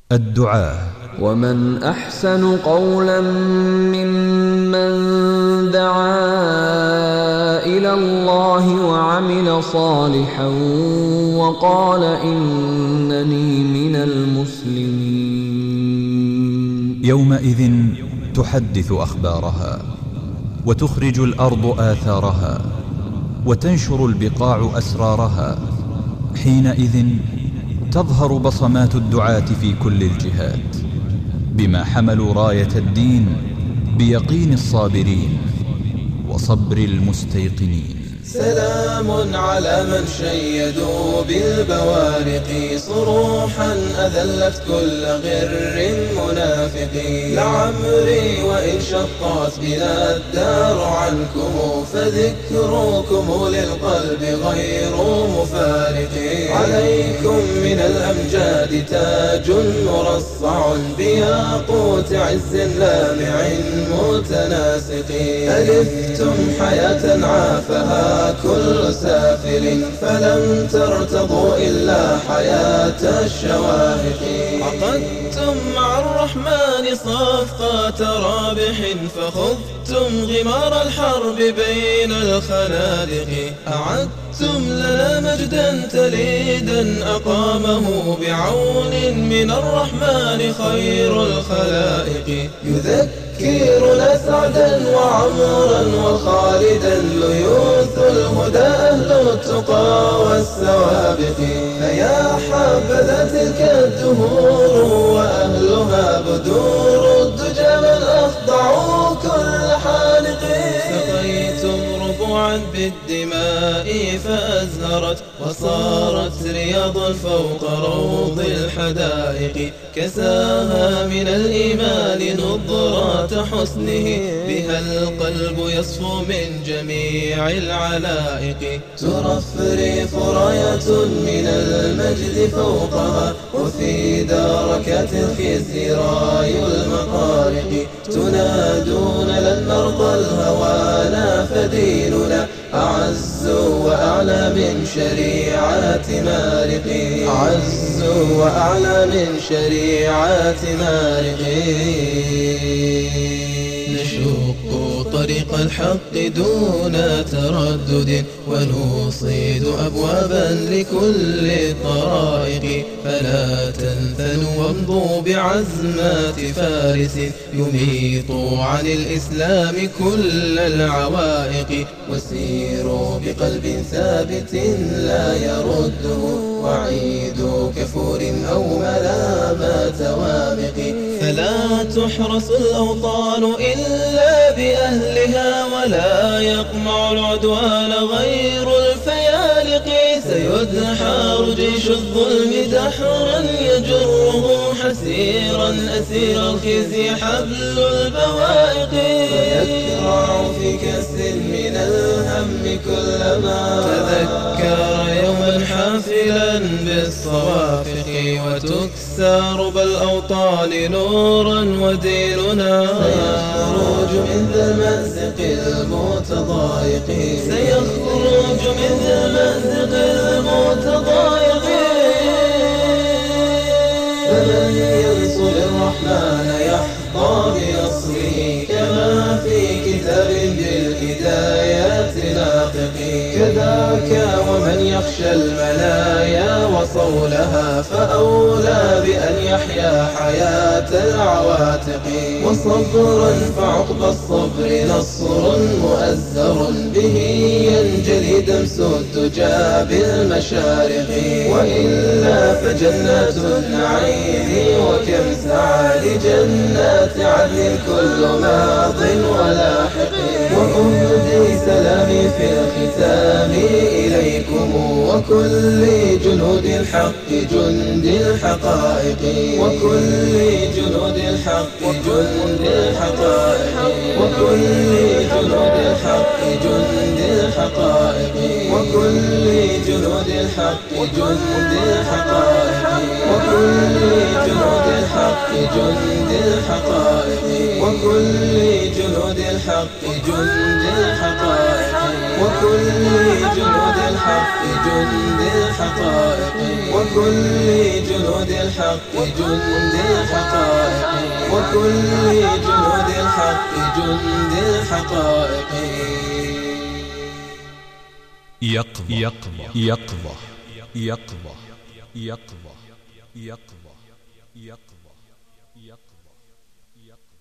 الدعاء. ومن أحسن قولا ممن دعا إلى الله وعمل صالحا وقال إنني من المسلمين. يومئذ تحدث أخبارها وتخرج الأرض آثارها وتنشر البقاع أسرارها. حينئذ تظهر بصمات الدعاة في كل الجهات بما حملوا راية الدين بيقين الصابرين وصبر المستيقنين. سلام على من شيدوا بالبوارق صروحا أذلت كل غر منافقين. لعمري وإن شقت بنا الدار عنكم فذكركم للقلب غير مفارق. عليكم من الأمجاد تاج مرصع بياقوت عز لامع متناسق. ألفتم حياة عافها كل سافل فلم ترتضوا إلا حياة الشواهق. عقدتم مع الرحمن صفقة رابح فخذتم غمار الحرب بين الخنادق. أعدتم لنا مجدا تليدا أقامه بعون من الرحمن خير الخلائق. يذكرنا سعدا وعمرا وخالدا ليوث الهدى أهل التقى والسوابق. فيا حبذا تلك الدهور وأهلها بدور الدجى من أخضعوا كل حالق. سقيتم ربوعا بالدماء فأزهرت وصارت رياضا فوق روض الحدائق. كساها من الإيمان نضرات حسنه بها القلب يصفو من جميع العلائق. ترفرف راية من المجد فوقها وفي داركات الخزي راي المقارق. تنادون لن نرضى الهوانا فديننا أعز وأعلى من شريعة مارق. أعز وأعلى من شريعة مارق. نشق طريق الحق دون تردد ونصيد أبوابا لكل الطرائق. فلا تنثنوا وامضوا بعزمات فارس يميط عن الإسلام كل العوائق. وسيروا بقلب ثابت لا يرده وعيد كفور أو ملامات وامق. فلا تحرس الأوطان إلا بأهلها ولا يقمع العدوان غير الفيالق. سيدحار جيش الظلم دحرا يجره حسيرا أسير الخزي حبل البوائق. ويكرع في كأس من الهم كلما تذكر يوما حافلا بالصوافق. وتكسر بالأوطان نورا وديننا سيخرج من ذا المأزق المتضايق. سيخرج من ذا المأزق المتضايق. فمن ينصر الرحمن يحظى بنصره كما في كتاب بالهدايات ناطق. كذاك ومن يخشى المنايا وصولها فأولى بأن يحيا حياة العواتق. وصبرا فعقب الصبر نصر مؤزر به ينجلي دمس الدجى بالمشارق. وإلا فجنات النعيم وكم سعى لجنات عدن كل ماض ولاحق. وأهدي سلامي في الختام إليكم وكل جنود الحق جند الحقائق. وكل جنود الحق جند الحقائق. وكل جنود الحق جند الحقائق. وكل جنود الحق جند الحقائق. وكل جنود الحق جند الحقائق. وكل جنود الحق جند الحقائق. وكل جنود الحق جند الحقائق وكل جنود الحق جند الحقائق وكل جنود الحق جند الحقائق يقظة يقظة يقظة يقظة يقظة يقظة يقظة يقظة.